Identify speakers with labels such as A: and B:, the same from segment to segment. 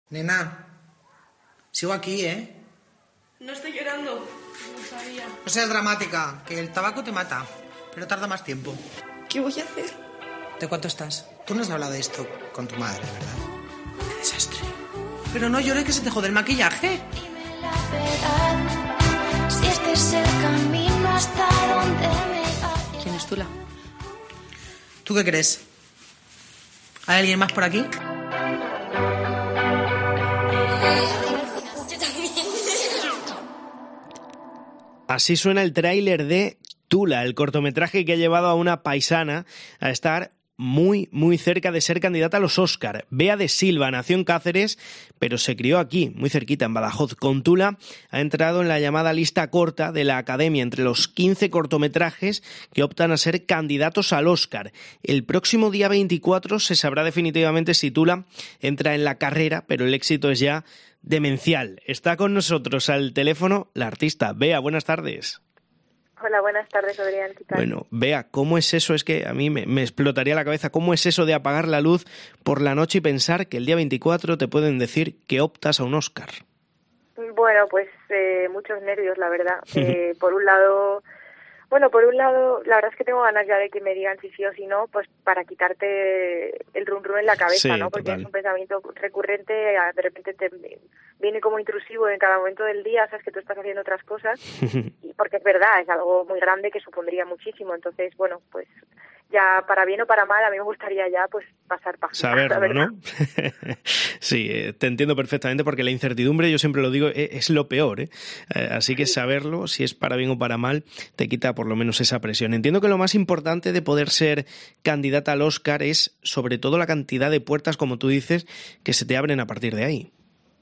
A: Nena, sigo aquí, ¿eh?
B: No estoy llorando, no sabía.
A: No seas dramática, que el tabaco te mata, pero tarda más tiempo.
B: ¿Qué voy a hacer?
A: ¿De cuánto estás? Tú no has hablado de esto con tu madre, ¿verdad? Qué desastre. Pero no llores, que se te jode el maquillaje.
C: Dime la verdad, si este es el camino hasta donde me vaya.
B: ¿Quién es Tula?
A: ¿Tú qué crees? ¿Hay alguien más por aquí?
D: Así suena el tráiler de Tula, el cortometraje que ha llevado a una paisana a estar muy cerca de ser candidata a los Óscar. Bea de Silva nació en Cáceres, pero se crió aquí, muy cerquita, en Badajoz. Con Tula ha entrado en la llamada lista corta de la Academia, entre los 15 cortometrajes que optan a ser candidatos al Óscar. El próximo día 24 se sabrá definitivamente si Tula entra en la carrera, pero el éxito es ya demencial. Está con nosotros al teléfono la artista. Bea, buenas tardes.
E: Hola, buenas tardes, Adrián. ¿Qué tal?
D: Bueno, Bea, ¿cómo es eso? Es que a mí me explotaría la cabeza. ¿Cómo es eso de apagar la luz por la noche y pensar que el día 24 te pueden decir que optas a un Óscar?
E: Bueno, pues muchos nervios, la verdad. Por un lado, la verdad es que tengo ganas ya de que me digan si sí o si no, pues para quitarte el rum en la cabeza,
D: Sí,
E: ¿no? Porque
D: total.
E: es un pensamiento recurrente, de repente te viene como intrusivo en cada momento del día, sabes que tú estás haciendo otras cosas, y porque es verdad, es algo muy grande que supondría muchísimo. Entonces, bueno, pues ya para bien o para mal, a mí me gustaría ya pues pasar página.
D: Saberlo, ¿no? Sí, te entiendo perfectamente, porque la incertidumbre, yo siempre lo digo, es lo peor, ¿eh? Así que saberlo, si es para bien o para mal, te quita por lo menos esa presión. Entiendo que lo más importante de poder ser candidata al Óscar es sobre todo la cantidad de puertas, como tú dices, que se te abren a partir de ahí.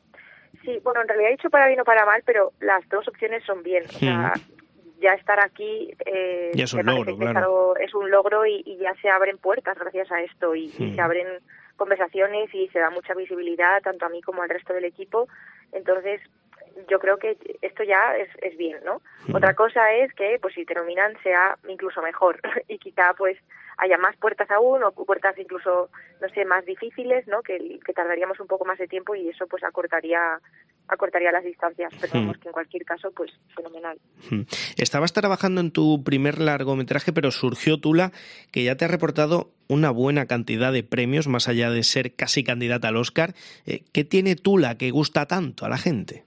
E: Sí, bueno, en realidad he dicho para bien o para mal, pero las dos opciones son bien. O sea, ya estar aquí
D: Ya es un
E: me parece
D: logro,
E: que
D: claro.
E: es un logro y ya se abren puertas gracias a esto y se abren conversaciones y se da mucha visibilidad tanto a mí como al resto del equipo. Entonces, yo creo que esto ya es bien, ¿no? Otra cosa es que, pues si te nominan, sea incluso mejor y quizá, pues, haya más puertas aún o puertas incluso, no sé, más difíciles, ¿no? Que tardaríamos un poco más de tiempo y eso, pues, acortaría las distancias. Pero vamos, que en cualquier caso, pues, fenomenal.
D: Estabas trabajando en tu primer largometraje, pero surgió Tula, que ya te ha reportado una buena cantidad de premios, más allá de ser casi candidata al Óscar. ¿Qué tiene Tula que gusta tanto a la gente?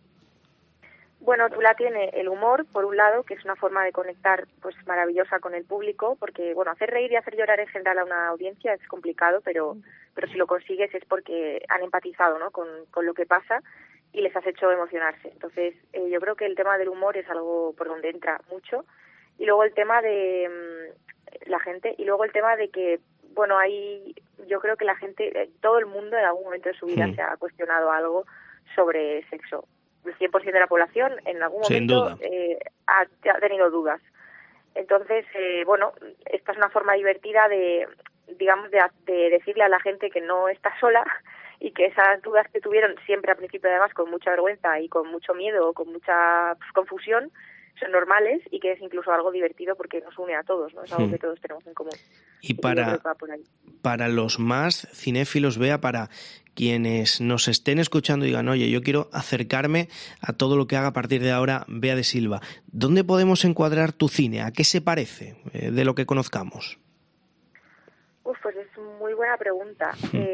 E: Bueno, Tula tiene el humor, por un lado, que es una forma de conectar pues maravillosa con el público, porque bueno, hacer reír y hacer llorar en general a una audiencia es complicado, pero si lo consigues es porque han empatizado, ¿no? con lo que pasa y les has hecho emocionarse. Entonces, yo creo que el tema del humor es algo por donde entra mucho. Y luego el tema de la gente, y luego el tema de que, bueno, yo creo que la gente, todo el mundo en algún momento de su vida se ha cuestionado algo sobre sexo. El 100% de la población en algún
D: Sin
E: momento
D: duda.
E: ha tenido dudas. Entonces, bueno, esta es una forma divertida de, digamos, de decirle a la gente que no está sola y que esas dudas que tuvieron siempre al principio, además, con mucha vergüenza y con mucho miedo o con mucha confusión, son normales y que es incluso algo divertido porque nos une a todos, ¿no? Es algo que todos tenemos en común.
D: Y
E: yo creo que va por ahí.
D: para los más cinéfilos, Bea, para quienes nos estén escuchando y digan, oye, yo quiero acercarme a todo lo que haga a partir de ahora Bea de Silva, ¿dónde podemos encuadrar tu cine? ¿A qué se parece de lo que conozcamos?
E: Pues es muy buena pregunta.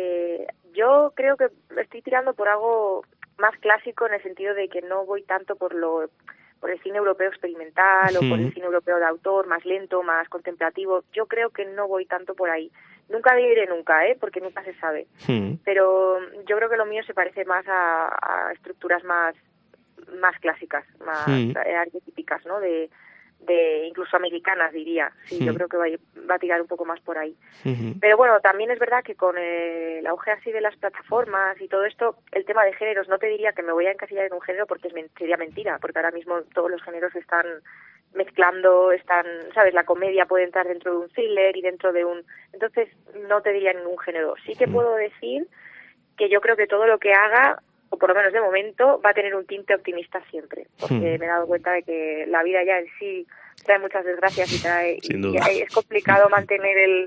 E: Yo creo que estoy tirando por algo más clásico en el sentido de que no voy tanto por el cine europeo experimental o por el cine europeo de autor, más lento, más contemplativo. Yo creo que no voy tanto por ahí. Nunca diré nunca, porque nunca se sabe. Pero yo creo que lo mío se parece más a estructuras más clásicas, más arquetípicas, ¿no? De incluso americanas, diría. Sí, yo creo que va a tirar un poco más por ahí. Pero bueno, también es verdad que con el auge así de las plataformas y todo esto, el tema de géneros, no te diría que me voy a encasillar en un género porque sería mentira, porque ahora mismo todos los géneros están mezclando, ¿sabes? La comedia puede entrar dentro de un thriller y dentro de un... Entonces, no te diría ningún género. Sí que puedo decir que yo creo que todo lo que haga, o por lo menos de momento, va a tener un tinte optimista siempre, porque me he dado cuenta de que la vida ya en sí trae muchas desgracias y
D: Sin duda.
E: es complicado mantener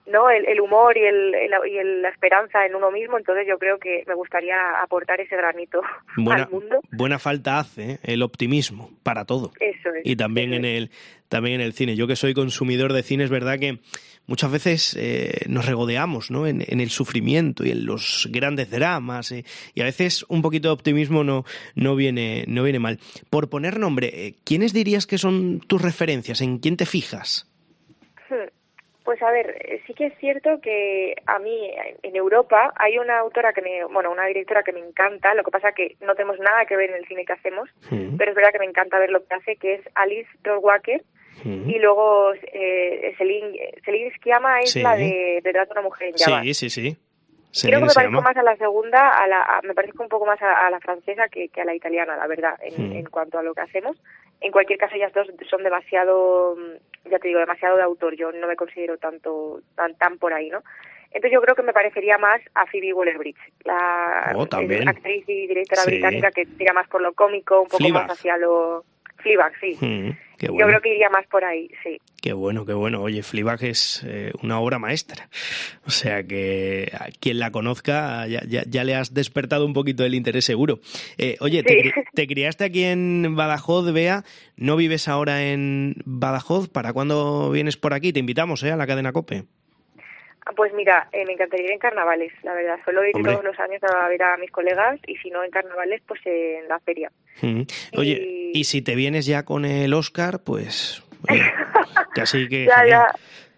E: ¿no? El humor y la esperanza en uno mismo. Entonces yo creo que me gustaría aportar ese granito al mundo.
D: Buena falta hace, ¿eh? El optimismo para todo.
E: Eso es.
D: Y también en el cine. Yo que soy consumidor de cine, es verdad que muchas veces nos regodeamos, ¿no? en el sufrimiento y en los grandes dramas, y a veces un poquito de optimismo no viene mal. Por poner nombre, ¿quiénes dirías que son tus referencias? ¿En quién te fijas?
E: Pues a ver, sí que es cierto que a mí en Europa hay una una directora que me encanta. Lo que pasa que no tenemos nada que ver en el cine que hacemos, pero es verdad que me encanta ver lo que hace, que es Alice Rohrwacher. Y luego Celine Sciamma es la de Retrato de una mujer en llamas.
D: Sí.
E: Creo que me parezco más a la segunda, me parezco un poco más a la francesa que a la italiana, la verdad, en cuanto a lo que hacemos. En cualquier caso, ellas dos son demasiado, ya te digo, demasiado de autor. Yo no me considero tan por ahí, ¿no? Entonces yo creo que me parecería más a Phoebe Waller-Bridge, la actriz y directora británica que tira más por lo cómico, un poco más hacia lo... Fleabag, sí.
D: Qué bueno.
E: Yo creo que iría más por ahí, sí.
D: Qué bueno. Oye, Fleabag es una obra maestra. O sea que a quien la conozca ya le has despertado un poquito el interés seguro. Oye, sí. ¿Te criaste aquí en Badajoz, Bea? ¿No vives ahora en Badajoz? ¿Para cuándo vienes por aquí? Te invitamos, a la cadena COPE.
E: Pues mira, me encantaría ir en carnavales, la verdad. Suelo ir todos los años a ver a mis colegas y si no en carnavales, pues en la feria.
D: Oye, y si te vienes ya con el Oscar, pues... casi que...
E: Ya.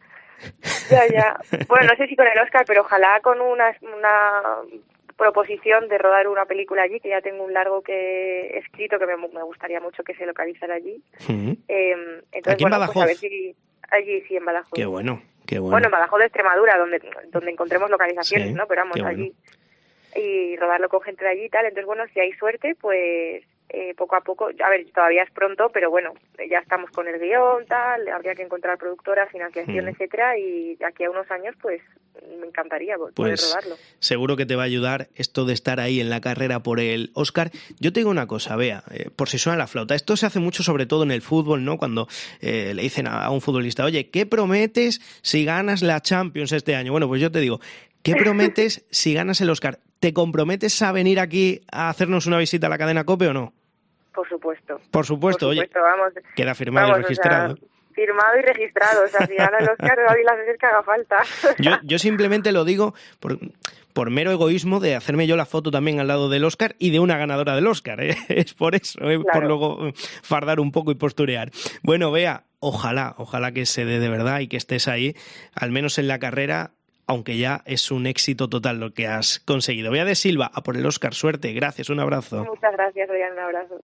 E: Bueno, no sé si con el Oscar, pero ojalá con una proposición de rodar una película allí, que ya tengo un largo que he escrito que me gustaría mucho que se localizara allí. Entonces,
D: ¿aquí en Badajoz?
E: Pues a ver si... Allí sí, en Badajoz.
D: Qué bueno.
E: Bueno, en Badajoz de Extremadura, donde encontremos localizaciones,
D: sí,
E: ¿no? Pero vamos, allí. Y rodarlo con gente de allí y tal. Entonces, bueno, si hay suerte, pues poco a poco, a ver, todavía es pronto, pero bueno, ya estamos con el guión, tal, habría que encontrar productora, financiación, etcétera, y de aquí a unos años, pues, me encantaría poder rodarlo.
D: Seguro que te va a ayudar esto de estar ahí en la carrera por el Oscar. Yo te digo una cosa, Bea, por si suena la flauta, esto se hace mucho sobre todo en el fútbol, ¿no? Cuando le dicen a un futbolista, oye, ¿qué prometes si ganas la Champions este año? Bueno, pues yo te digo, ¿qué prometes si ganas el Oscar? ¿Te comprometes a venir aquí a hacernos una visita a la cadena COPE o no?
E: Por supuesto.
D: Por supuesto, oye, vamos, queda firmado y registrado.
E: O sea, firmado y registrado, o sea, si gana el Oscar, doy las veces que haga falta.
D: Yo simplemente lo digo por mero egoísmo de hacerme yo la foto también al lado del Oscar y de una ganadora del Oscar, ¿eh? Es por eso, claro. Por luego fardar un poco y posturear. Bueno, Bea, ojalá que se dé de verdad y que estés ahí, al menos en la carrera, aunque ya es un éxito total lo que has conseguido. Bea de Silva, a por el Oscar, suerte, gracias, un abrazo.
E: Muchas gracias, Orián, un abrazo.